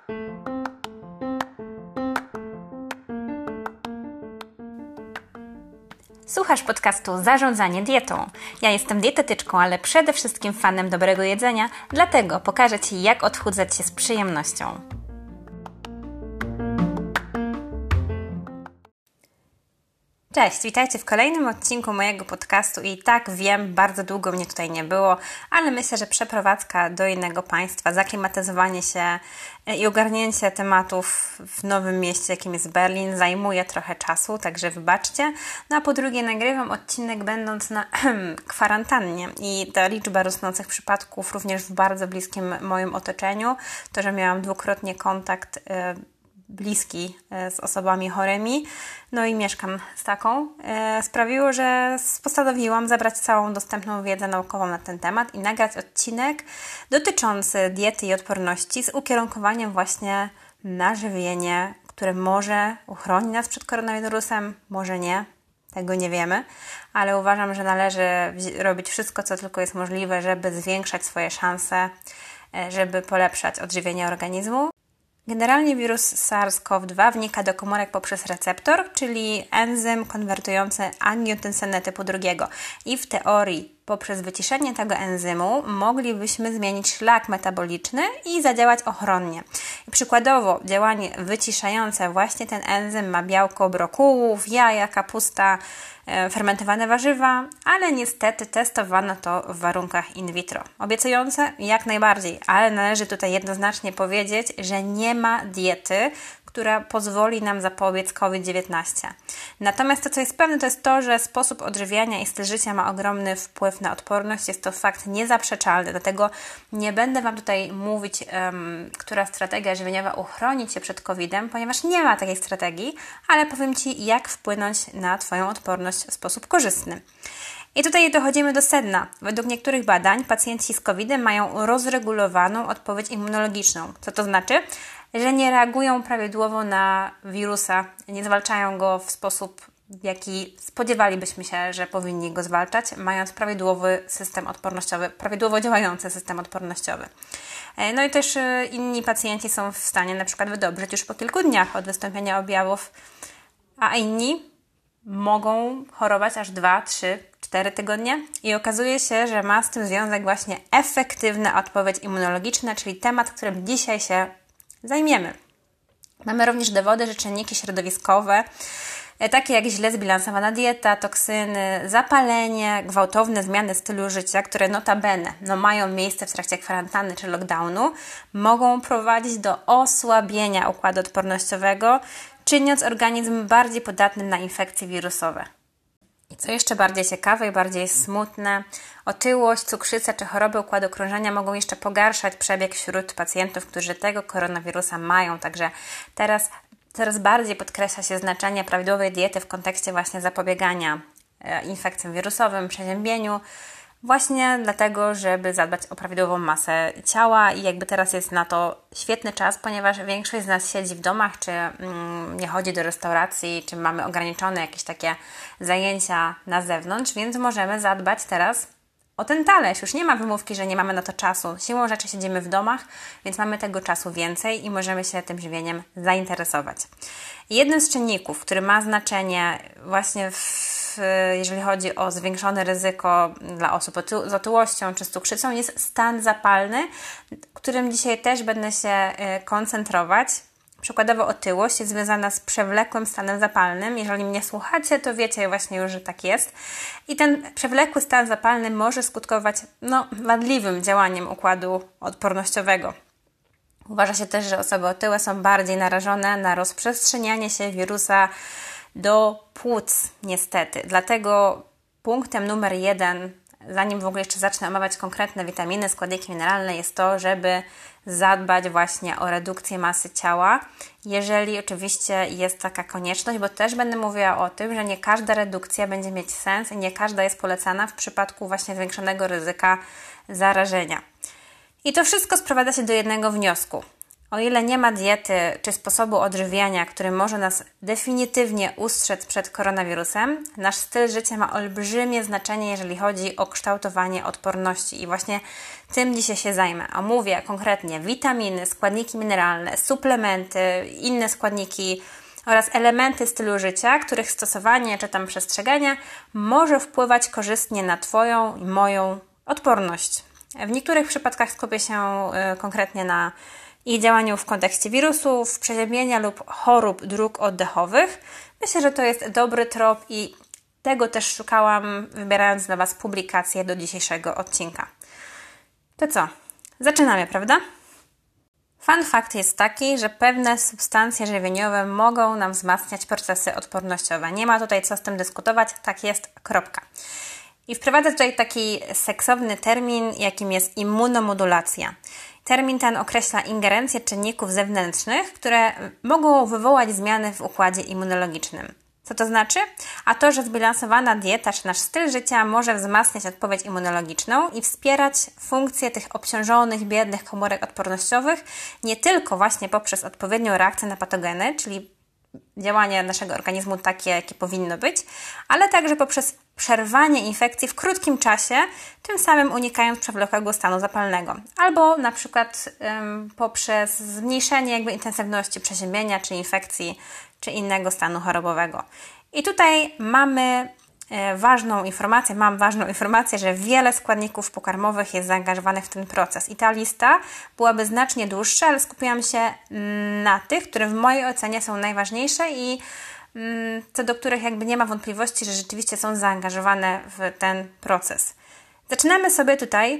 Słuchasz podcastu Zarządzanie dietą. Ja jestem dietetyczką, ale przede wszystkim fanem dobrego jedzenia, dlatego pokażę Ci, jak odchudzać się z przyjemnością. Cześć, witajcie w kolejnym odcinku mojego podcastu i tak wiem, bardzo długo mnie tutaj nie było, ale myślę, że przeprowadzka do innego państwa, zaklimatyzowanie się i ogarnięcie tematów w nowym mieście, jakim jest Berlin, zajmuje trochę czasu, także wybaczcie. No a po drugie nagrywam odcinek będąc na kwarantannie i ta liczba rosnących przypadków również w bardzo bliskim moim otoczeniu, to, że miałam dwukrotnie kontakt bliski z osobami chorymi, no i mieszkam z taką, sprawiło, że postanowiłam zabrać całą dostępną wiedzę naukową na ten temat i nagrać odcinek dotyczący diety i odporności z ukierunkowaniem właśnie na żywienie, które może uchroni nas przed koronawirusem, może nie, tego nie wiemy, ale uważam, że należy robić wszystko, co tylko jest możliwe, żeby zwiększać swoje szanse, żeby polepszać odżywienie organizmu. Generalnie wirus SARS-CoV-2 wnika do komórek poprzez receptor, czyli enzym konwertujący angiotensynę typu 2. I w teorii poprzez wyciszenie tego enzymu moglibyśmy zmienić szlak metaboliczny i zadziałać ochronnie. I przykładowo działanie wyciszające właśnie ten enzym ma białko brokułów, jaja, kapusta, fermentowane warzywa, ale niestety testowano to w warunkach in vitro. Obiecujące? Jak najbardziej, ale należy tutaj jednoznacznie powiedzieć, że nie ma diety, która pozwoli nam zapobiec COVID-19. Natomiast to, co jest pewne, to jest to, że sposób odżywiania i styl życia ma ogromny wpływ na odporność. Jest to fakt niezaprzeczalny, dlatego nie będę Wam tutaj mówić, która strategia żywieniowa uchroni Cię przed COVID-em, ponieważ nie ma takiej strategii, ale powiem Ci, jak wpłynąć na Twoją odporność w sposób korzystny. I tutaj dochodzimy do sedna. Według niektórych badań pacjenci z COVID-em mają rozregulowaną odpowiedź immunologiczną. Co to znaczy? Że nie reagują prawidłowo na wirusa, nie zwalczają go w sposób, w jaki spodziewalibyśmy się, że powinni go zwalczać, mając prawidłowy system odpornościowy, prawidłowo działający system odpornościowy. No i też inni pacjenci są w stanie na przykład wydobyć już po kilku dniach od wystąpienia objawów, a inni mogą chorować aż 2, 3, 4 tygodnie i okazuje się, że ma z tym związek właśnie efektywna odpowiedź immunologiczna, czyli temat, którym dzisiaj się zajmiemy. Mamy również dowody, że czynniki środowiskowe, takie jak źle zbilansowana dieta, toksyny, zapalenie, gwałtowne zmiany stylu życia, które notabene mają miejsce w trakcie kwarantanny czy lockdownu, mogą prowadzić do osłabienia układu odpornościowego, czyniąc organizm bardziej podatnym na infekcje wirusowe. I co jeszcze bardziej ciekawe i bardziej smutne, otyłość, cukrzyca czy choroby układu krążenia mogą jeszcze pogarszać przebieg wśród pacjentów, którzy tego koronawirusa mają. Także teraz coraz bardziej podkreśla się znaczenie prawidłowej diety w kontekście właśnie zapobiegania infekcjom wirusowym, przeziębieniu, właśnie dlatego, żeby zadbać o prawidłową masę ciała i jakby teraz jest na to świetny czas, ponieważ większość z nas siedzi w domach, czy nie chodzi do restauracji, czy mamy ograniczone jakieś takie zajęcia na zewnątrz, więc możemy zadbać teraz o ten talerz. Już nie ma wymówki, że nie mamy na to czasu. Siłą rzeczy siedzimy w domach, więc mamy tego czasu więcej i możemy się tym żywieniem zainteresować. Jednym z czynników, który ma znaczenie właśnie jeżeli chodzi o zwiększone ryzyko dla osób z otyłością czy z cukrzycą, jest stan zapalny, którym dzisiaj też będę się koncentrować. Przykładowo otyłość jest związana z przewlekłym stanem zapalnym. Jeżeli mnie słuchacie, to wiecie właśnie już, że tak jest. I ten przewlekły stan zapalny może skutkować wadliwym działaniem układu odpornościowego. Uważa się też, że osoby otyłe są bardziej narażone na rozprzestrzenianie się wirusa do płuc, niestety. Dlatego punktem numer 1, zanim w ogóle jeszcze zacznę omawiać konkretne witaminy, składniki mineralne, jest to, żeby zadbać właśnie o redukcję masy ciała, jeżeli oczywiście jest taka konieczność, bo też będę mówiła o tym, że nie każda redukcja będzie mieć sens i nie każda jest polecana w przypadku właśnie zwiększonego ryzyka zarażenia. I to wszystko sprowadza się do jednego wniosku. O ile nie ma diety czy sposobu odżywiania, który może nas definitywnie ustrzec przed koronawirusem, nasz styl życia ma olbrzymie znaczenie, jeżeli chodzi o kształtowanie odporności. I właśnie tym dzisiaj się zajmę. Omówię konkretnie witaminy, składniki mineralne, suplementy, inne składniki oraz elementy stylu życia, których stosowanie czy tam przestrzeganie może wpływać korzystnie na Twoją i moją odporność. W niektórych przypadkach skupię się konkretnie na ich działaniu w kontekście wirusów, przeziębienia lub chorób dróg oddechowych. Myślę, że to jest dobry trop i tego też szukałam, wybierając dla Was publikację do dzisiejszego odcinka. To co? Zaczynamy, prawda? Fun fact jest taki, że pewne substancje żywieniowe mogą nam wzmacniać procesy odpornościowe. Nie ma tutaj co z tym dyskutować, tak jest, kropka. I wprowadzę tutaj taki seksowny termin, jakim jest immunomodulacja. Termin ten określa ingerencję czynników zewnętrznych, które mogą wywołać zmiany w układzie immunologicznym. Co to znaczy? A to, że zbilansowana dieta czy nasz styl życia może wzmacniać odpowiedź immunologiczną i wspierać funkcje tych obciążonych, biednych komórek odpornościowych nie tylko właśnie poprzez odpowiednią reakcję na patogeny, czyli działanie naszego organizmu takie, jakie powinno być, ale także poprzez przerwanie infekcji w krótkim czasie, tym samym unikając przewlekłego stanu zapalnego. Albo na przykład poprzez zmniejszenie intensywności przeziębienia, czy infekcji, czy innego stanu chorobowego. I tutaj mam ważną informację, że wiele składników pokarmowych jest zaangażowanych w ten proces. I ta lista byłaby znacznie dłuższa, ale skupiłam się na tych, które w mojej ocenie są najważniejsze i co do których nie ma wątpliwości, że rzeczywiście są zaangażowane w ten proces. Zaczynamy sobie tutaj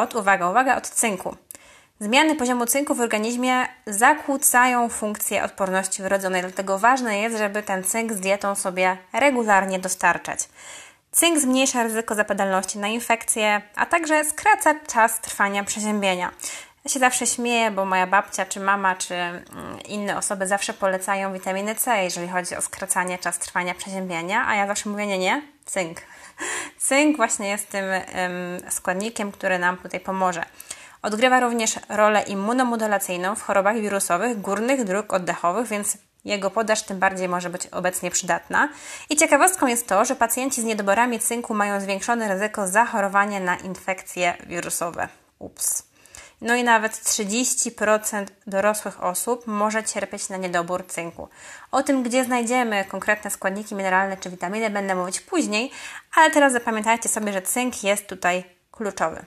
od cynku. Zmiany poziomu cynku w organizmie zakłócają funkcję odporności wrodzonej, dlatego ważne jest, żeby ten cynk z dietą sobie regularnie dostarczać. Cynk zmniejsza ryzyko zapadalności na infekcje, a także skraca czas trwania przeziębienia. Ja się zawsze śmieję, bo moja babcia, czy mama, czy inne osoby zawsze polecają witaminę C, jeżeli chodzi o skracanie czasu trwania przeziębienia, a ja zawsze mówię nie, cynk. Cynk właśnie jest tym składnikiem, który nam tutaj pomoże. Odgrywa również rolę immunomodulacyjną w chorobach wirusowych górnych dróg oddechowych, więc jego podaż tym bardziej może być obecnie przydatna. I ciekawostką jest to, że pacjenci z niedoborami cynku mają zwiększone ryzyko zachorowania na infekcje wirusowe. No i nawet 30% dorosłych osób może cierpieć na niedobór cynku. O tym, gdzie znajdziemy konkretne składniki mineralne czy witaminy, będę mówić później, ale teraz zapamiętajcie sobie, że cynk jest tutaj kluczowy.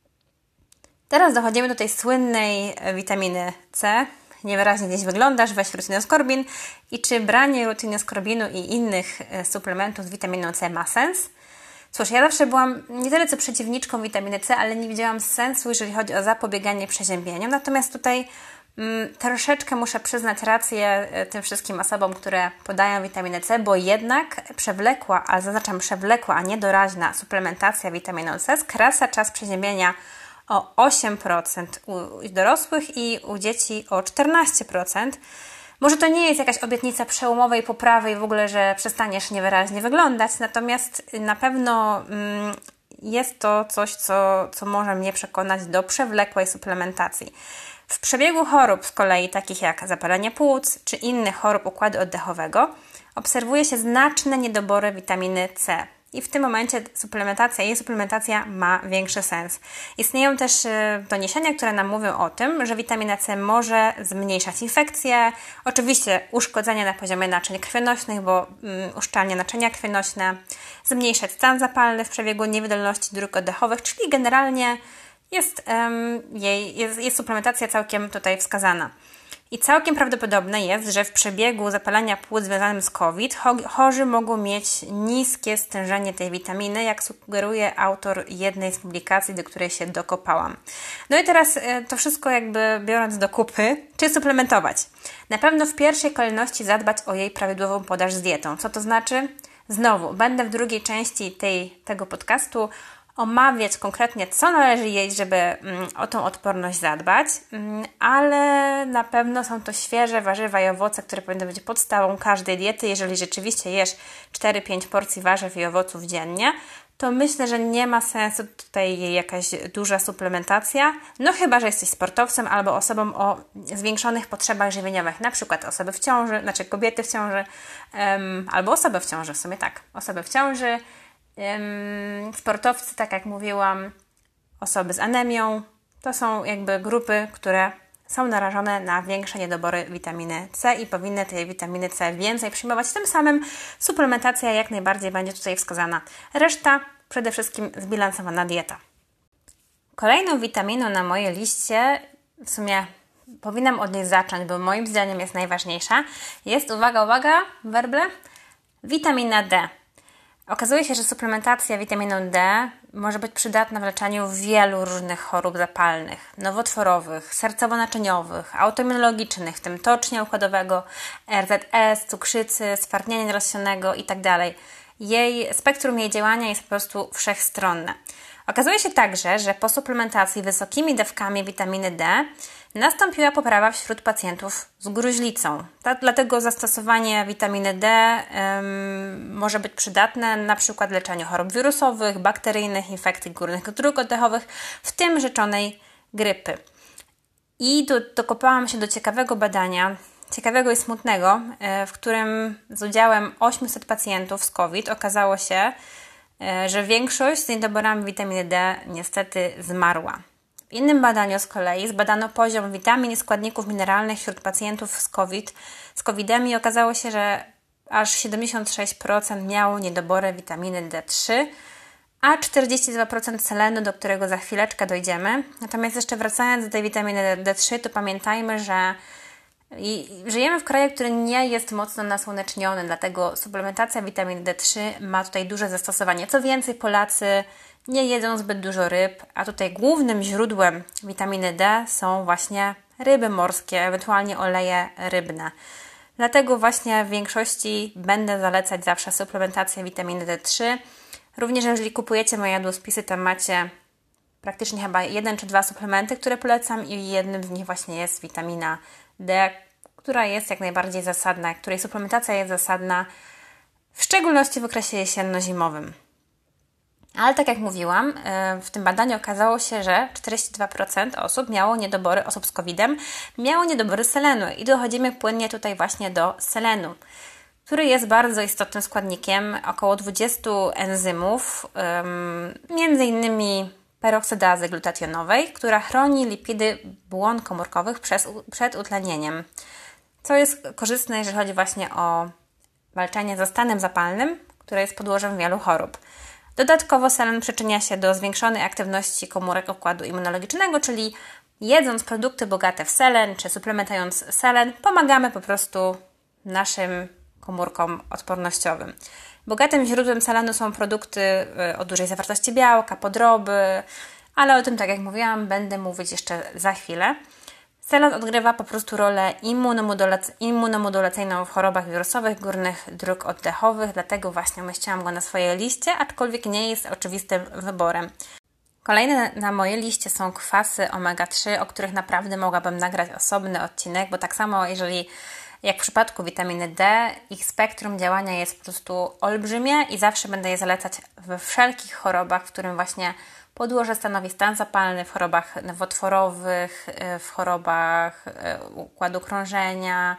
Teraz dochodzimy do tej słynnej witaminy C. Niewyraźnie gdzieś wyglądasz, weź rutinoskorbin. I czy branie rutinoskorbinu i innych suplementów z witaminą C ma sens? Cóż, ja zawsze byłam nie tyle co przeciwniczką witaminy C, ale nie widziałam sensu, jeżeli chodzi o zapobieganie przeziębieniom. Natomiast tutaj troszeczkę muszę przyznać rację tym wszystkim osobom, które podają witaminę C, bo jednak przewlekła, ale zaznaczam przewlekła, a nie doraźna suplementacja witaminą C skraca czas przeziębienia o 8% u dorosłych i u dzieci o 14%. Może to nie jest jakaś obietnica przełomowej poprawy i w ogóle, że przestaniesz niewyraźnie wyglądać, natomiast na pewno jest to coś, co może mnie przekonać do przewlekłej suplementacji. W przebiegu chorób z kolei, takich jak zapalenie płuc czy innych chorób układu oddechowego, obserwuje się znaczne niedobory witaminy C. I w tym momencie jej suplementacja ma większy sens. Istnieją też doniesienia, które nam mówią o tym, że witamina C może zmniejszać infekcje, oczywiście uszkodzenia na poziomie naczyń krwionośnych, bo uszczelnia naczynia krwionośne, zmniejszać stan zapalny w przebiegu niewydolności dróg oddechowych, czyli generalnie jest suplementacja całkiem tutaj wskazana. I całkiem prawdopodobne jest, że w przebiegu zapalenia płuc związanym z COVID chorzy mogą mieć niskie stężenie tej witaminy, jak sugeruje autor jednej z publikacji, do której się dokopałam. No i teraz to wszystko biorąc do kupy, czy suplementować? Na pewno w pierwszej kolejności zadbać o jej prawidłową podaż z dietą. Co to znaczy? Znowu, będę w drugiej części tego podcastu omawiać konkretnie, co należy jeść, żeby o tą odporność zadbać, ale na pewno są to świeże warzywa i owoce, które powinny być podstawą każdej diety. Jeżeli rzeczywiście jesz 4-5 porcji warzyw i owoców dziennie, to myślę, że nie ma sensu tutaj jakaś duża suplementacja, no chyba, że jesteś sportowcem albo osobą o zwiększonych potrzebach żywieniowych, na przykład osoby w ciąży, znaczy kobiety w ciąży, albo osoby w ciąży, w sumie tak, osoby w ciąży, sportowcy, tak jak mówiłam, osoby z anemią, to są jakby grupy, które są narażone na większe niedobory witaminy C i powinny tej witaminy C więcej przyjmować. Tym samym suplementacja jak najbardziej będzie tutaj wskazana. Reszta przede wszystkim zbilansowana dieta. Kolejną witaminą na mojej liście, w sumie powinnam od niej zacząć, bo moim zdaniem jest najważniejsza, jest, uwaga, werble, witamina D. Okazuje się, że suplementacja witaminą D może być przydatna w leczeniu wielu różnych chorób zapalnych, nowotworowych, sercowo-naczyniowych, autoimmunologicznych, w tym tocznia układowego, RZS, cukrzycy, stwardnienia nierozsianego itd. Spektrum jej działania jest po prostu wszechstronne. Okazuje się także, że po suplementacji wysokimi dawkami witaminy D nastąpiła poprawa wśród pacjentów z gruźlicą. Dlatego zastosowanie witaminy D może być przydatne na przykład w leczeniu chorób wirusowych, bakteryjnych, infekcji górnych dróg oddechowych, w tym rzeczonej grypy. I dokopałam się do ciekawego badania, ciekawego i smutnego, w którym z udziałem 800 pacjentów z COVID okazało się, że większość z niedoborami witaminy D niestety zmarła. W innym badaniu z kolei zbadano poziom witamin i składników mineralnych wśród pacjentów z COVID-em i okazało się, że aż 76% miało niedobory witaminy D3, a 42% selenu, do którego za chwileczkę dojdziemy. Natomiast jeszcze wracając do tej witaminy D3, to pamiętajmy, że żyjemy w kraju, który nie jest mocno nasłoneczniony, dlatego suplementacja witaminy D3 ma tutaj duże zastosowanie. Co więcej, Polacy nie jedzą zbyt dużo ryb, a tutaj głównym źródłem witaminy D są właśnie ryby morskie, ewentualnie oleje rybne. Dlatego właśnie w większości będę zalecać zawsze suplementację witaminy D3. Również jeżeli kupujecie moje jadłospisy, tam macie praktycznie chyba 1 czy 2 suplementy, które polecam i jednym z nich właśnie jest witamina D, która jest jak najbardziej zasadna, której suplementacja jest zasadna, w szczególności w okresie jesienno-zimowym. Ale tak jak mówiłam, w tym badaniu okazało się, że 42% osób z COVID-em miało niedobory selenu i dochodzimy płynnie tutaj właśnie do selenu, który jest bardzo istotnym składnikiem około 20 enzymów, między innymi peroksydazy glutationowej, która chroni lipidy błon komórkowych przed utlenieniem, co jest korzystne, jeżeli chodzi właśnie o walczenie ze stanem zapalnym, które jest podłożem wielu chorób. Dodatkowo selen przyczynia się do zwiększonej aktywności komórek układu immunologicznego, czyli jedząc produkty bogate w selen, czy suplementując selen, pomagamy po prostu naszym komórkom odpornościowym. Bogatym źródłem selenu są produkty o dużej zawartości białka, podroby, ale o tym, tak jak mówiłam, będę mówić jeszcze za chwilę. Selen odgrywa po prostu rolę immunomodulacyjną w chorobach wirusowych górnych dróg oddechowych, dlatego właśnie umieściłam go na swojej liście, aczkolwiek nie jest oczywistym wyborem. Kolejne na mojej liście są kwasy omega-3, o których naprawdę mogłabym nagrać osobny odcinek, bo tak samo jak w przypadku witaminy D, ich spektrum działania jest po prostu olbrzymie i zawsze będę je zalecać we wszelkich chorobach, w którym właśnie podłoże stanowi stan zapalny, w chorobach nowotworowych, w chorobach układu krążenia,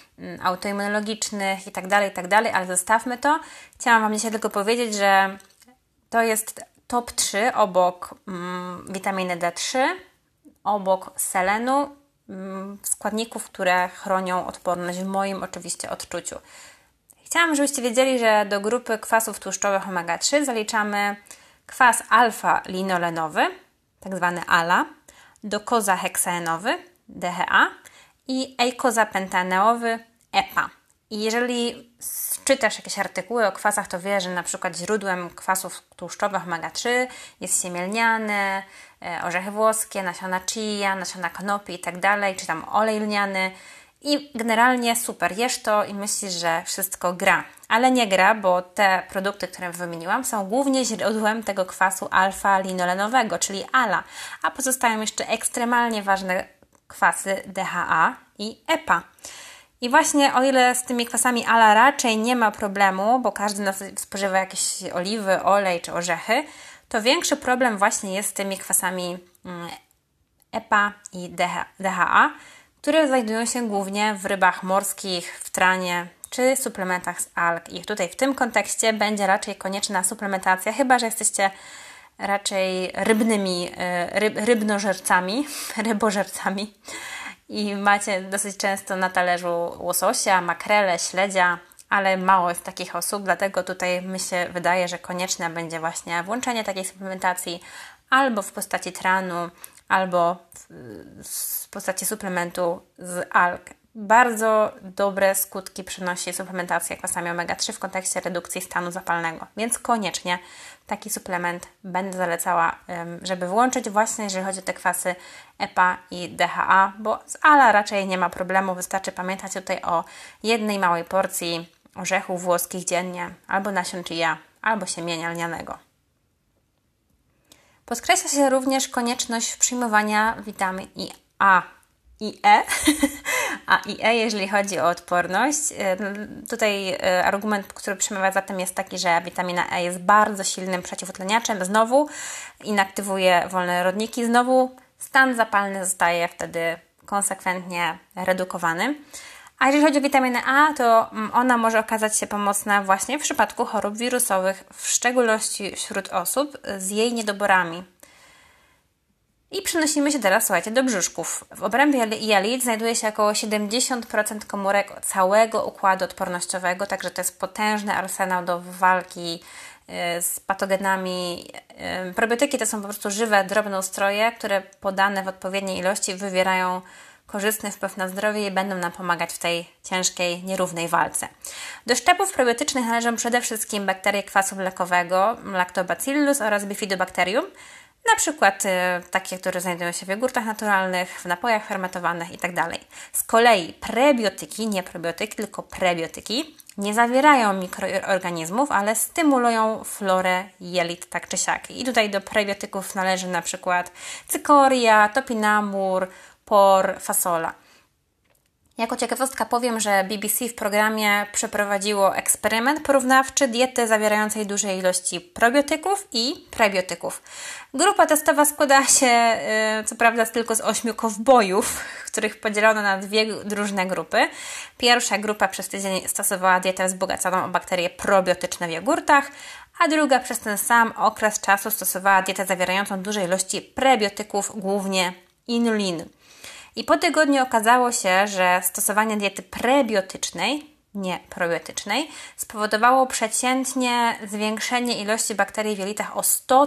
autoimmunologicznych itd., ale zostawmy to. Chciałam Wam dzisiaj tylko powiedzieć, że to jest top 3 obok witaminy D3, obok selenu, składników, które chronią odporność w moim oczywiście odczuciu. Chciałam, żebyście wiedzieli, że do grupy kwasów tłuszczowych omega-3 zaliczamy kwas alfa-linolenowy, tak zwany ALA, dokozaheksaenowy, DHA i eikozapentaenowy, EPA. I jeżeli czytasz jakieś artykuły o kwasach, to wiesz, że na przykład źródłem kwasów tłuszczowych omega-3 jest siemię lniane, orzechy włoskie, nasiona chia, nasiona konopi itd., czy tam olej lniany. I generalnie super, jesz to i myślisz, że wszystko gra. Ale nie gra, bo te produkty, które wymieniłam, są głównie źródłem tego kwasu alfa-linolenowego, czyli ALA. A pozostają jeszcze ekstremalnie ważne kwasy DHA i EPA. I właśnie o ile z tymi kwasami ala raczej nie ma problemu, bo każdy nas spożywa jakieś oliwy, olej czy orzechy, to większy problem właśnie jest z tymi kwasami EPA i DHA, które znajdują się głównie w rybach morskich, w tranie czy suplementach z alg. I tutaj w tym kontekście będzie raczej konieczna suplementacja, chyba że jesteście raczej rybożercami i macie dosyć często na talerzu łososia, makrele, śledzia, ale mało jest takich osób, dlatego tutaj mi się wydaje, że konieczne będzie właśnie włączenie takiej suplementacji albo w postaci tranu, albo w postaci suplementu z alg. Bardzo dobre skutki przynosi suplementacja kwasami omega-3 w kontekście redukcji stanu zapalnego, więc koniecznie taki suplement będę zalecała, żeby włączyć właśnie, jeżeli chodzi o te kwasy EPA i DHA, bo z ALA raczej nie ma problemu, wystarczy pamiętać tutaj o jednej małej porcji orzechów włoskich dziennie, albo nasion chia, albo siemienia lnianego. Podkreśla się również konieczność przyjmowania witamin A i E, jeżeli chodzi o odporność. Tutaj argument, który przemawia za tym jest taki, że witamina E jest bardzo silnym przeciwutleniaczem, znowu inaktywuje wolne rodniki, znowu stan zapalny zostaje wtedy konsekwentnie redukowany. A jeżeli chodzi o witaminę A, to ona może okazać się pomocna właśnie w przypadku chorób wirusowych, w szczególności wśród osób z jej niedoborami. I przenosimy się teraz, słuchajcie, do brzuszków. W obrębie jelit znajduje się około 70% komórek całego układu odpornościowego, także to jest potężny arsenał do walki z patogenami. Probiotyki to są po prostu żywe drobnoustroje, które podane w odpowiedniej ilości wywierają korzystny wpływ na zdrowie i będą nam pomagać w tej ciężkiej, nierównej walce. Do szczepów probiotycznych należą przede wszystkim bakterie kwasu mlekowego, Lactobacillus oraz Bifidobacterium, na przykład takie, które znajdują się w jogurtach naturalnych, w napojach fermentowanych itd. Z kolei prebiotyki, nie probiotyki, tylko prebiotyki, nie zawierają mikroorganizmów, ale stymulują florę jelit tak czy siak. I tutaj do prebiotyków należy na przykład cykoria, topinambur, por, fasola. Jako ciekawostka powiem, że BBC w programie przeprowadziło eksperyment porównawczy diety zawierającej duże ilości probiotyków i prebiotyków. Grupa testowa składa się co prawda tylko z 8 kowbojów, których podzielono na dwie różne grupy. Pierwsza grupa przez tydzień stosowała dietę wzbogaconą o bakterie probiotyczne w jogurtach, a druga przez ten sam okres czasu stosowała dietę zawierającą duże ilości prebiotyków, głównie inulin. I po tygodniu okazało się, że stosowanie diety prebiotycznej, nie probiotycznej, spowodowało przeciętnie zwiększenie ilości bakterii w jelitach o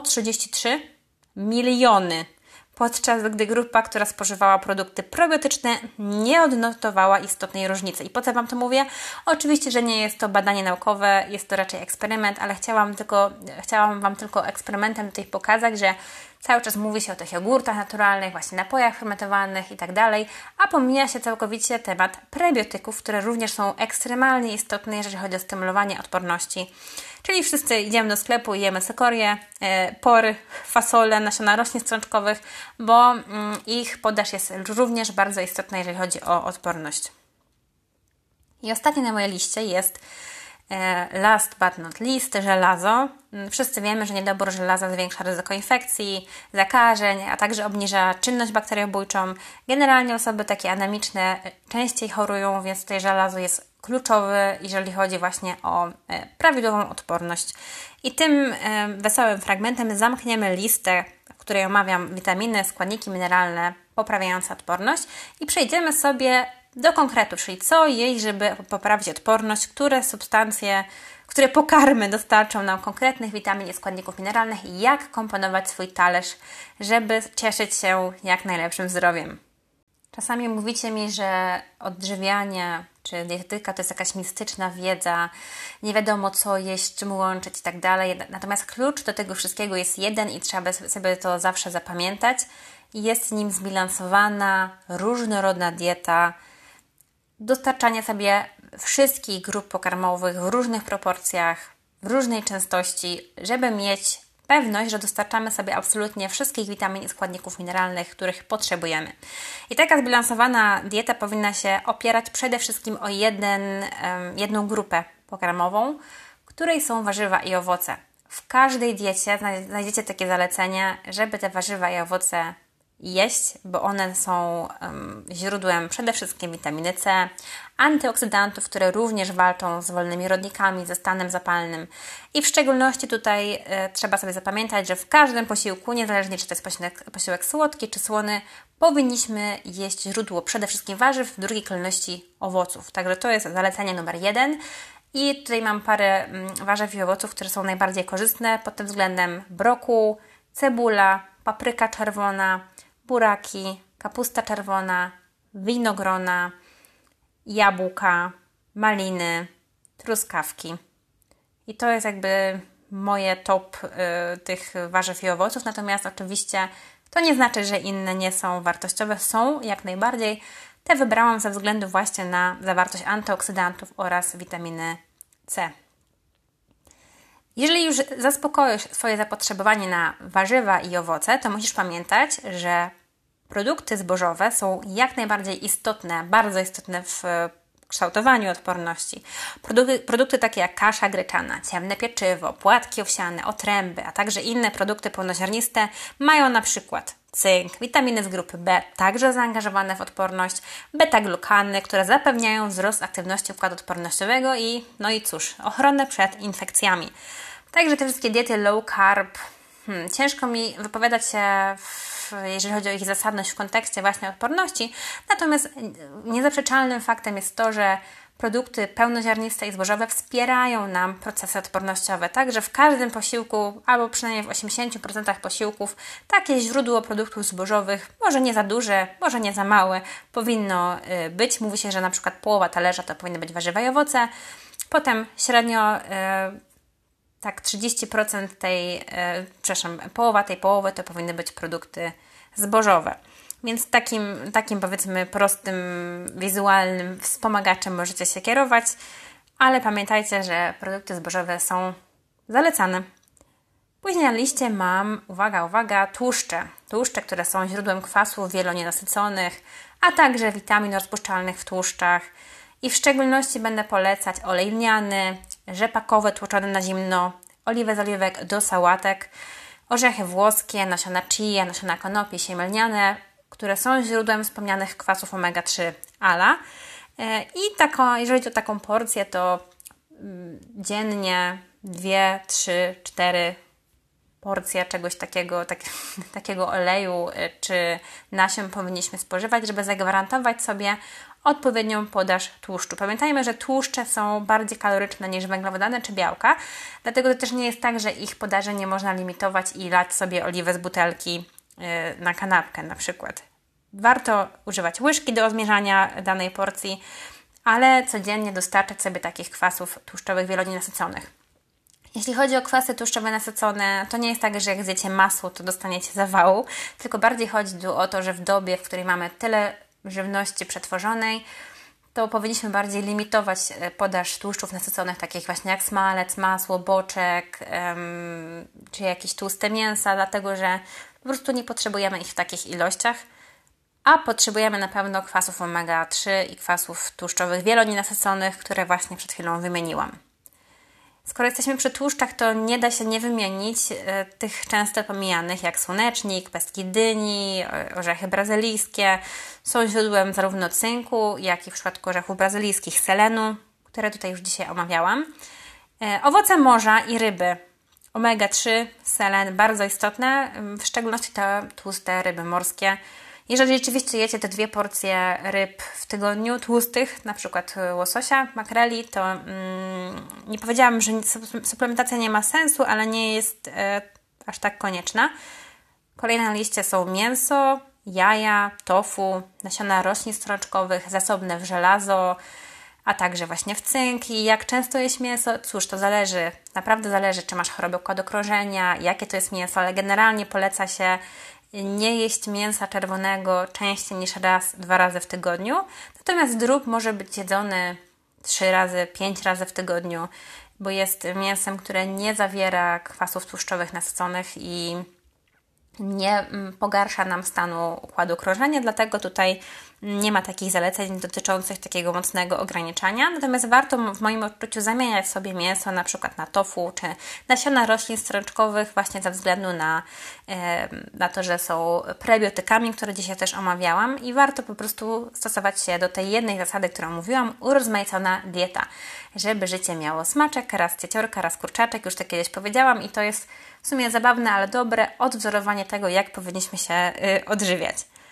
133 miliony, podczas gdy grupa, która spożywała produkty probiotyczne, nie odnotowała istotnej różnicy. I po co Wam to mówię? Oczywiście, że nie jest to badanie naukowe, jest to raczej eksperyment, ale chciałam Wam tylko eksperymentem tutaj pokazać, że cały czas mówi się o tych jogurtach naturalnych, właśnie napojach fermentowanych i tak dalej, a pomija się całkowicie temat prebiotyków, które również są ekstremalnie istotne, jeżeli chodzi o stymulowanie odporności. Czyli wszyscy idziemy do sklepu i jemy cykorię, pory, fasole, nasiona roślin strączkowych, bo ich podaż jest również bardzo istotna, jeżeli chodzi o odporność. I ostatnie na mojej liście jest last but not least, żelazo. Wszyscy wiemy, że niedobór żelaza zwiększa ryzyko infekcji, zakażeń, a także obniża czynność bakteriobójczą. Generalnie osoby takie anemiczne częściej chorują, więc tutaj żelazo jest kluczowy, jeżeli chodzi właśnie o prawidłową odporność. I tym wesołym fragmentem zamkniemy listę, w której omawiam witaminy, składniki mineralne poprawiające odporność i przejdziemy sobie do konkretu, czyli co jeść, żeby poprawić odporność, które substancje, które pokarmy dostarczą nam konkretnych witamin i składników mineralnych i jak komponować swój talerz, żeby cieszyć się jak najlepszym zdrowiem. Czasami mówicie mi, że odżywianie czy dietetyka to jest jakaś mistyczna wiedza, nie wiadomo co jeść, czym łączyć i tak dalej. Natomiast klucz do tego wszystkiego jest jeden i trzeba sobie to zawsze zapamiętać. Jest nim zbilansowana, różnorodna dieta, dostarczanie sobie wszystkich grup pokarmowych w różnych proporcjach, w różnej częstości, żeby mieć pewność, że dostarczamy sobie absolutnie wszystkich witamin i składników mineralnych, których potrzebujemy. I taka zbilansowana dieta powinna się opierać przede wszystkim o jedną grupę pokarmową, której są warzywa i owoce. W każdej diecie znajdziecie takie zalecenie, żeby te warzywa i owoce jeść, bo one są źródłem przede wszystkim witaminy C, antyoksydantów, które również walczą z wolnymi rodnikami, ze stanem zapalnym. I w szczególności tutaj trzeba sobie zapamiętać, że w każdym posiłku, niezależnie czy to jest posiłek słodki czy słony, powinniśmy jeść źródło przede wszystkim warzyw, w drugiej kolejności owoców. Także to jest zalecenie numer 1. I tutaj mam parę warzyw i owoców, które są najbardziej korzystne pod tym względem: brokuł, cebula, papryka czerwona, buraki, kapusta czerwona, winogrona, jabłka, maliny, truskawki. I to jest jakby moje top tych warzyw i owoców. Natomiast oczywiście to nie znaczy, że inne nie są wartościowe. Są jak najbardziej. Te wybrałam ze względu właśnie na zawartość antyoksydantów oraz witaminy C. Jeżeli już zaspokoisz swoje zapotrzebowanie na warzywa i owoce, to musisz pamiętać, że produkty zbożowe są jak najbardziej istotne, bardzo istotne w kształtowaniu odporności. Produkty takie jak kasza gryczana, ciemne pieczywo, płatki owsiane, otręby, a także inne produkty pełnoziarniste mają na przykład cynk, witaminy z grupy B, także zaangażowane w odporność, beta-glukany, które zapewniają wzrost aktywności układu odpornościowego i ochronę przed infekcjami. Także te wszystkie diety low carb, ciężko mi wypowiadać się jeżeli chodzi o ich zasadność w kontekście właśnie odporności, natomiast niezaprzeczalnym faktem jest to, że produkty pełnoziarniste i zbożowe wspierają nam procesy odpornościowe. Także w każdym posiłku, albo przynajmniej w 80% posiłków, takie źródło produktów zbożowych, może nie za duże, może nie za małe, powinno być. Mówi się, że na przykład połowa talerza to powinny być warzywa i owoce. Potem średnio 30% połowa tej połowy to powinny być produkty zbożowe. Więc takim powiedzmy prostym, wizualnym wspomagaczem możecie się kierować, ale pamiętajcie, że produkty zbożowe są zalecane. Później na liście mam, uwaga, tłuszcze. Tłuszcze, które są źródłem kwasów wielonienasyconych, a także witamin rozpuszczalnych w tłuszczach. I w szczególności będę polecać olej lniany, rzepakowy tłoczony na zimno, oliwę z oliwek do sałatek, orzechy włoskie, nasiona chia, nasiona konopi, siemię lniane, które są źródłem wspomnianych kwasów omega-3 ALA. I jeżeli chodzi o taką porcję, to dziennie 2, 3, 4 porcje czegoś takiego oleju czy nasion powinniśmy spożywać, żeby zagwarantować sobie odpowiednią podaż tłuszczu. Pamiętajmy, że tłuszcze są bardziej kaloryczne niż węglowodany czy białka, dlatego to też nie jest tak, że ich podaży nie można limitować i lać sobie oliwę z butelki na kanapkę na przykład. Warto używać łyżki do zmierzania danej porcji, ale codziennie dostarczać sobie takich kwasów tłuszczowych wielonienasyconych. Jeśli chodzi o kwasy tłuszczowe nasycone, to nie jest tak, że jak zjecie masło, to dostaniecie zawału, tylko bardziej chodzi tu o to, że w dobie, w której mamy tyle żywności przetworzonej, to powinniśmy bardziej limitować podaż tłuszczów nasyconych, takich właśnie jak smalec, masło, boczek, czy jakieś tłuste mięsa, dlatego że po prostu nie potrzebujemy ich w takich ilościach, a potrzebujemy na pewno kwasów omega-3 i kwasów tłuszczowych wielonienasyconych, które właśnie przed chwilą wymieniłam. Skoro jesteśmy przy tłuszczach, to nie da się nie wymienić tych często pomijanych, jak słonecznik, pestki dyni, orzechy brazylijskie. Są źródłem zarówno cynku, jak i w przypadku orzechów brazylijskich selenu, które tutaj już dzisiaj omawiałam. Owoce morza i ryby. Omega-3, selen, bardzo istotne, w szczególności te tłuste ryby morskie. Jeżeli rzeczywiście jecie te 2 porcje ryb w tygodniu tłustych, na przykład łososia, makreli, to nie powiedziałam, że suplementacja nie ma sensu, ale nie jest aż tak konieczna. Kolejne na liście są mięso, jaja, tofu, nasiona roślin strączkowych, zasobne w żelazo, a także właśnie w cynk. I jak często jeść mięso? Cóż, to zależy, naprawdę zależy, czy masz chorobę układu krążenia, jakie to jest mięso, ale generalnie poleca się nie jeść mięsa czerwonego częściej niż raz, 2 razy w tygodniu. Natomiast drób może być jedzony 3 razy, 5 razy w tygodniu. bo jest mięsem, które nie zawiera kwasów tłuszczowych nasyconych i nie pogarsza nam stanu układu krążenia, dlatego tutaj nie ma takich zaleceń dotyczących takiego mocnego ograniczania. Natomiast warto w moim odczuciu zamieniać sobie mięso na przykład na tofu czy nasiona roślin strączkowych właśnie ze względu na to, że są prebiotykami, które dzisiaj też omawiałam i warto po prostu stosować się do tej jednej zasady, którą mówiłam, urozmaicona dieta, żeby życie miało smaczek, raz cieciorka, raz kurczaczek, już to kiedyś powiedziałam i to jest w sumie zabawne, ale dobre odwzorowanie tego, jak powinniśmy się odżywiać.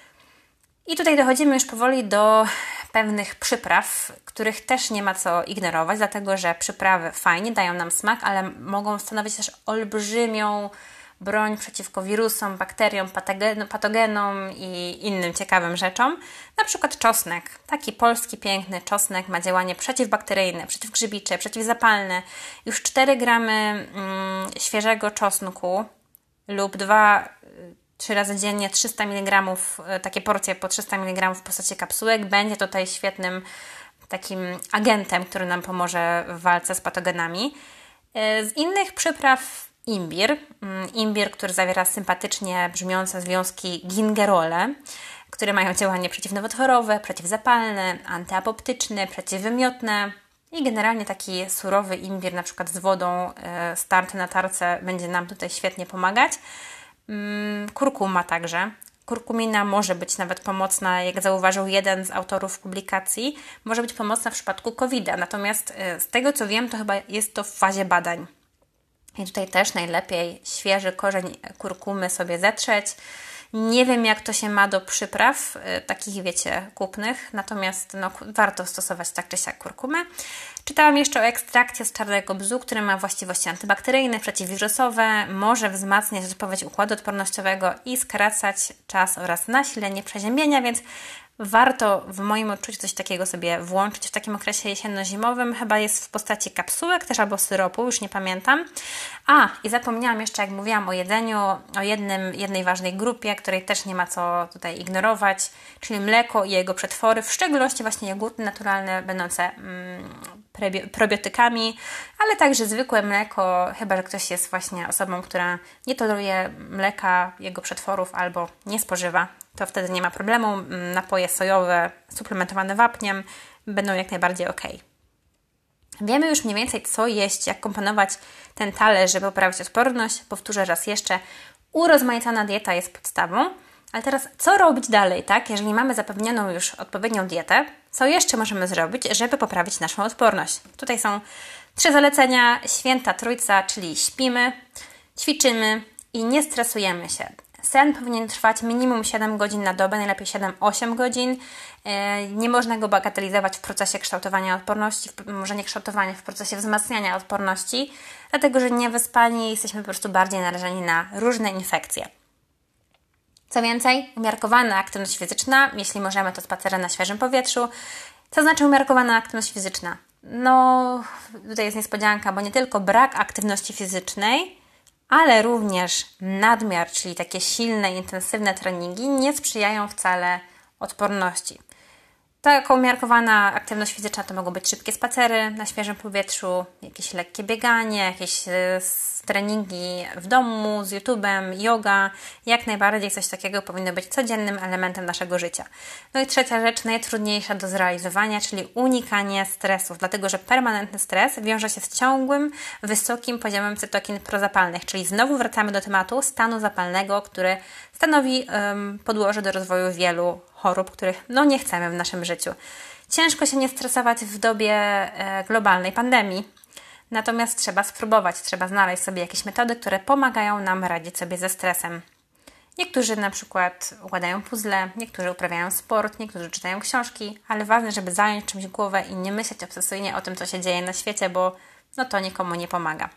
I tutaj dochodzimy już powoli do pewnych przypraw, których też nie ma co ignorować, dlatego że przyprawy fajnie dają nam smak, ale mogą stanowić też olbrzymią broń przeciwko wirusom, bakteriom, patogenom i innym ciekawym rzeczom. Na przykład czosnek. Taki polski piękny czosnek ma działanie przeciwbakteryjne, przeciwgrzybicze, przeciwzapalne. Już 4 gramy świeżego czosnku lub 2-3 razy dziennie 300 mg, takie porcje po 300 mg w postaci kapsułek będzie tutaj świetnym takim agentem, który nam pomoże w walce z patogenami. Z innych przypraw imbir. Imbir, który zawiera sympatycznie brzmiące związki gingerole, które mają działanie przeciwnowotworowe, przeciwzapalne, antyapoptyczne, przeciwwymiotne i generalnie taki surowy imbir, na przykład z wodą starty na tarce będzie nam tutaj świetnie pomagać. Kurkuma także. Kurkumina może być nawet pomocna, jak zauważył jeden z autorów publikacji, może być pomocna w przypadku COVID-a. Natomiast z tego co wiem, to chyba jest to w fazie badań. I tutaj też najlepiej świeży korzeń kurkumy sobie zetrzeć. Nie wiem, jak to się ma do przypraw, takich wiecie, kupnych, natomiast warto stosować tak czy siak kurkumę. Czytałam jeszcze o ekstrakcie z czarnego bzu, który ma właściwości antybakteryjne, przeciwwirusowe, może wzmacniać odpowiedź układu odpornościowego i skracać czas oraz nasilenie przeziębienia, więc warto w moim odczuciu coś takiego sobie włączyć w takim okresie jesienno-zimowym. Chyba jest w postaci kapsułek też albo syropu, już nie pamiętam. I zapomniałam jeszcze, jak mówiłam o jedzeniu, o jednej ważnej grupie, której też nie ma co tutaj ignorować, czyli mleko i jego przetwory, w szczególności właśnie jogurty naturalne będące probiotykami, ale także zwykłe mleko, chyba że ktoś jest właśnie osobą, która nie toleruje mleka, jego przetworów albo nie spożywa, to wtedy nie ma problemu. Napoje sojowe suplementowane wapniem będą jak najbardziej ok. Wiemy już mniej więcej, co jeść, jak komponować ten talerz, żeby poprawić odporność. Powtórzę raz jeszcze, urozmaicona dieta jest podstawą. Ale teraz, co robić dalej, tak? Jeżeli mamy zapewnioną już odpowiednią dietę, co jeszcze możemy zrobić, żeby poprawić naszą odporność? Tutaj są 3 zalecenia. Święta trójca, czyli śpimy, ćwiczymy i nie stresujemy się. Sen powinien trwać minimum 7 godzin na dobę, najlepiej 7-8 godzin. Nie można go bagatelizować w procesie kształtowania odporności, może nie kształtowania, w procesie wzmacniania odporności, dlatego że niewyspani jesteśmy po prostu bardziej narażeni na różne infekcje. Co więcej, umiarkowana aktywność fizyczna, jeśli możemy, to spacery na świeżym powietrzu. Co znaczy umiarkowana aktywność fizyczna? Tutaj jest niespodzianka, bo nie tylko brak aktywności fizycznej, ale również nadmiar, czyli takie silne, intensywne treningi nie sprzyjają wcale odporności. Taka umiarkowana aktywność fizyczna to mogą być szybkie spacery na świeżym powietrzu, jakieś lekkie bieganie, jakieś treningi w domu z YouTube'em, yoga. Jak najbardziej coś takiego powinno być codziennym elementem naszego życia. I trzecia rzecz, najtrudniejsza do zrealizowania, czyli unikanie stresów, dlatego że permanentny stres wiąże się z ciągłym, wysokim poziomem cytokin prozapalnych, czyli znowu wracamy do tematu stanu zapalnego, który stanowi podłoże do rozwoju wielu chorób, których nie chcemy w naszym życiu. Ciężko się nie stresować w dobie globalnej pandemii, natomiast trzeba spróbować, trzeba znaleźć sobie jakieś metody, które pomagają nam radzić sobie ze stresem. Niektórzy na przykład układają puzzle, niektórzy uprawiają sport, niektórzy czytają książki, ale ważne, żeby zająć czymś głowę i nie myśleć obsesyjnie o tym, co się dzieje na świecie, bo to nikomu nie pomaga.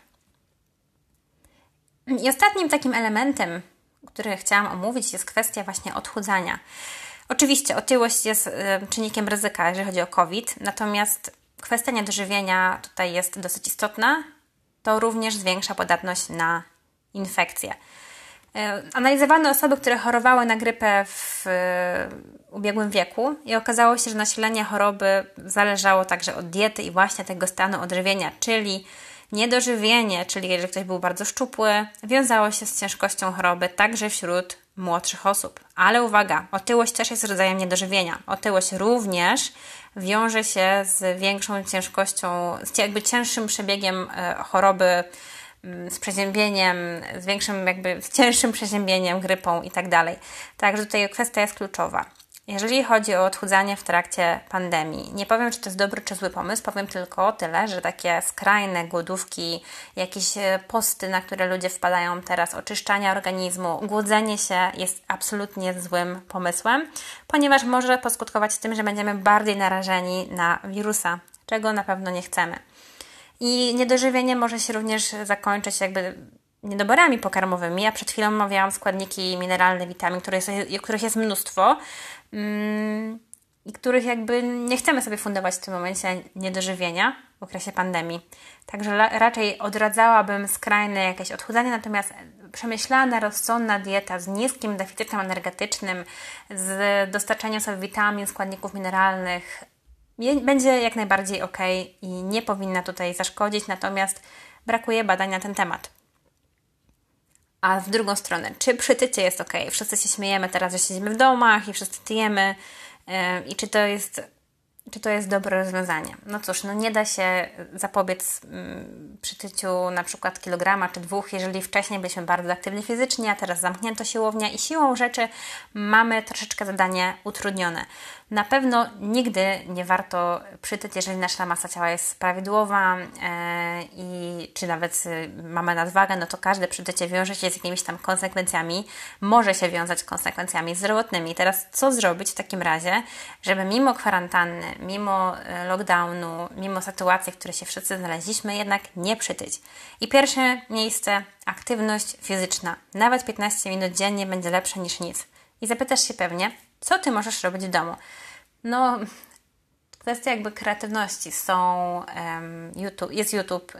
I ostatnim takim elementem, który chciałam omówić, jest kwestia właśnie odchudzania. Oczywiście otyłość jest czynnikiem ryzyka, jeżeli chodzi o COVID, natomiast kwestia niedożywienia tutaj jest dosyć istotna. To również zwiększa podatność na infekcje. Analizowano osoby, które chorowały na grypę w ubiegłym wieku i okazało się, że nasilenie choroby zależało także od diety i właśnie tego stanu odżywienia, czyli Niedożywienie, czyli jeżeli ktoś był bardzo szczupły, wiązało się z ciężkością choroby także wśród młodszych osób. Ale uwaga, otyłość też jest rodzajem niedożywienia. Otyłość również wiąże się z większą ciężkością, z jakby cięższym przebiegiem choroby, z przeziębieniem, z cięższym przeziębieniem, grypą i tak dalej. Także tutaj kwestia jest kluczowa. Jeżeli chodzi o odchudzanie w trakcie pandemii, nie powiem, czy to jest dobry czy zły pomysł, powiem tylko tyle, że takie skrajne głodówki, jakieś posty, na które ludzie wpadają teraz, oczyszczanie organizmu, głodzenie się jest absolutnie złym pomysłem, ponieważ może poskutkować tym, że będziemy bardziej narażeni na wirusa, czego na pewno nie chcemy. I niedożywienie może się również zakończyć niedoborami pokarmowymi. Ja przed chwilą omawiałam składniki mineralne, witamin, których jest mnóstwo i których nie chcemy sobie fundować w tym momencie niedożywienia w okresie pandemii. Także raczej odradzałabym skrajne jakieś odchudzanie, natomiast przemyślana, rozsądna dieta z niskim deficytem energetycznym, z dostarczaniem sobie witamin, składników mineralnych będzie jak najbardziej ok i nie powinna tutaj zaszkodzić, natomiast brakuje badań na ten temat. A w drugą stronę, czy przytycie jest ok? Wszyscy się śmiejemy teraz, że siedzimy w domach i wszyscy tyjemy i czy to jest dobre rozwiązanie? No cóż, nie da się zapobiec przytyciu na przykład kilograma czy 2, jeżeli wcześniej byliśmy bardzo aktywni fizycznie, a teraz zamknięto siłownię i siłą rzeczy mamy troszeczkę zadanie utrudnione. Na pewno nigdy nie warto przytyć, jeżeli nasza masa ciała jest prawidłowa czy nawet mamy nadwagę, no to każde przytycie wiąże się z jakimiś tam konsekwencjami, może się wiązać z konsekwencjami zdrowotnymi. Teraz co zrobić w takim razie, żeby mimo kwarantanny, mimo lockdownu, mimo sytuacji, w której się wszyscy znaleźliśmy, jednak nie przytyć? I pierwsze miejsce, aktywność fizyczna. Nawet 15 minut dziennie będzie lepsze niż nic. I zapytasz się pewnie, co Ty możesz robić w domu? Kwestia kreatywności. Jest YouTube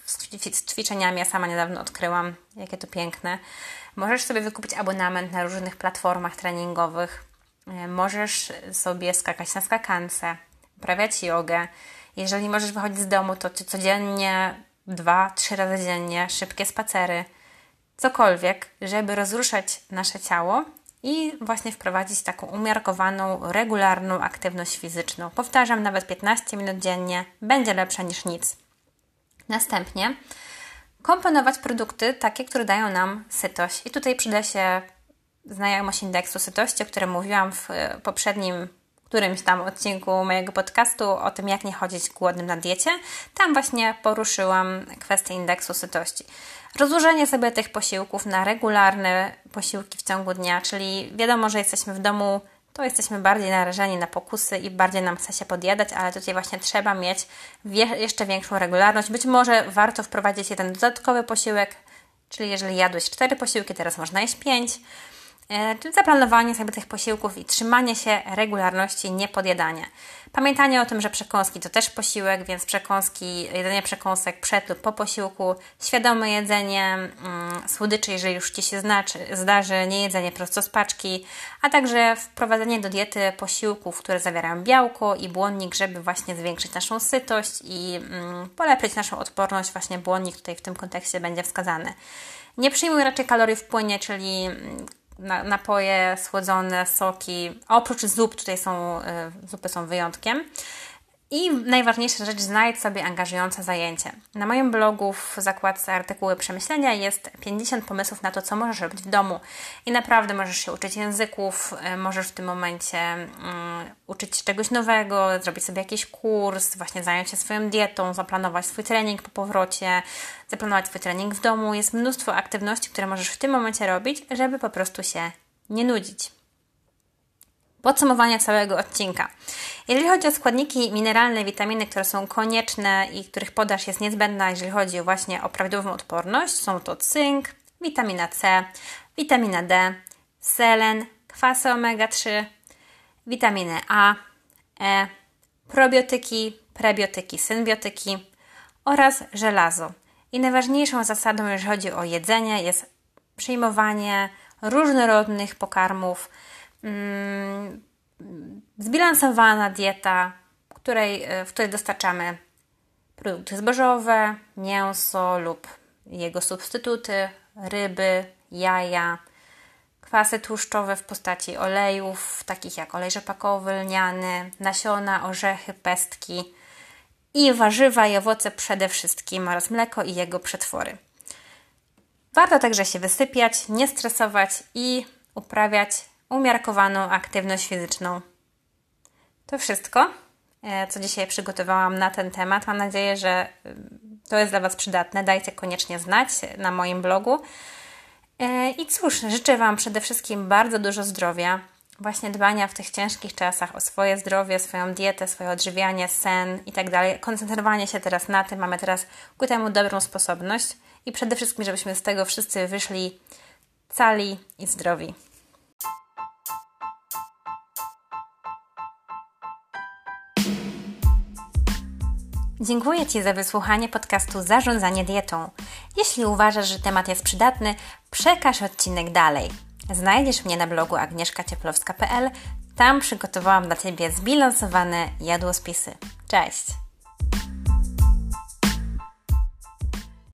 z ćwiczeniami, ja sama niedawno odkryłam, jakie to piękne. Możesz sobie wykupić abonament na różnych platformach treningowych. Możesz sobie skakać na skakance, uprawiać jogę. Jeżeli możesz wychodzić z domu, to codziennie 2-3 razy dziennie, szybkie spacery. Cokolwiek, żeby rozruszać nasze ciało i właśnie wprowadzić taką umiarkowaną, regularną aktywność fizyczną. Powtarzam, nawet 15 minut dziennie będzie lepsze niż nic. Następnie komponować produkty takie, które dają nam sytość. I tutaj przyda się znajomość indeksu sytości, o którym mówiłam w poprzednim którymś tam odcinku mojego podcastu o tym, jak nie chodzić głodnym na diecie. Tam właśnie poruszyłam kwestię indeksu sytości. Rozłożenie sobie tych posiłków na regularne posiłki w ciągu dnia, czyli wiadomo, że jesteśmy w domu, to jesteśmy bardziej narażeni na pokusy i bardziej nam chce się podjadać, ale tutaj właśnie trzeba mieć jeszcze większą regularność. Być może warto wprowadzić jeden dodatkowy posiłek, czyli jeżeli jadłeś 4 posiłki, teraz można jeść 5. Zaplanowanie sobie tych posiłków i trzymanie się regularności, niepodjadanie. Pamiętanie o tym, że przekąski to też posiłek, więc jedzenie przekąsek przed lub po posiłku, świadome jedzenie słodyczy, jeżeli już Ci się zdarzy, nie jedzenie prosto z paczki, a także wprowadzenie do diety posiłków, które zawierają białko i błonnik, żeby właśnie zwiększyć naszą sytość i polepszyć naszą odporność. Właśnie błonnik tutaj w tym kontekście będzie wskazany. Nie przyjmuj raczej kalorii w płynie, czyli napoje słodzone, soki, oprócz zup, zupy są wyjątkiem. I najważniejsza rzecz, znajdź sobie angażujące zajęcie. Na moim blogu w zakładce artykuły przemyślenia jest 50 pomysłów na to, co możesz robić w domu. I naprawdę możesz się uczyć języków, możesz w tym momencie uczyć się czegoś nowego, zrobić sobie jakiś kurs, właśnie zająć się swoją dietą, zaplanować swój trening po powrocie, zaplanować swój trening w domu. Jest mnóstwo aktywności, które możesz w tym momencie robić, żeby po prostu się nie nudzić. Podsumowanie całego odcinka. Jeżeli chodzi o składniki mineralne, witaminy, które są konieczne i których podaż jest niezbędna, jeżeli chodzi właśnie o prawidłową odporność, są to cynk, witamina C, witamina D, selen, kwasy omega-3, witaminy A, E, probiotyki, prebiotyki, symbiotyki oraz żelazo. I najważniejszą zasadą, jeżeli chodzi o jedzenie, jest przyjmowanie różnorodnych pokarmów, zbilansowana dieta, w której dostarczamy produkty zbożowe, mięso lub jego substytuty, ryby, jaja, kwasy tłuszczowe w postaci olejów, takich jak olej rzepakowy, lniany, nasiona, orzechy, pestki i warzywa i owoce przede wszystkim oraz mleko i jego przetwory. Warto także się wysypiać, nie stresować i uprawiać umiarkowaną aktywność fizyczną. To wszystko, co dzisiaj przygotowałam na ten temat. Mam nadzieję, że to jest dla Was przydatne. Dajcie koniecznie znać na moim blogu. I cóż, życzę Wam przede wszystkim bardzo dużo zdrowia, właśnie dbania w tych ciężkich czasach o swoje zdrowie, swoją dietę, swoje odżywianie, sen i tak dalej. Koncentrowanie się teraz na tym, mamy teraz ku temu dobrą sposobność i przede wszystkim, żebyśmy z tego wszyscy wyszli cali i zdrowi. Dziękuję Ci za wysłuchanie podcastu Zarządzanie dietą. Jeśli uważasz, że temat jest przydatny, przekaż odcinek dalej. Znajdziesz mnie na blogu agnieszkacieplowska.pl. Tam przygotowałam dla Ciebie zbilansowane jadłospisy. Cześć!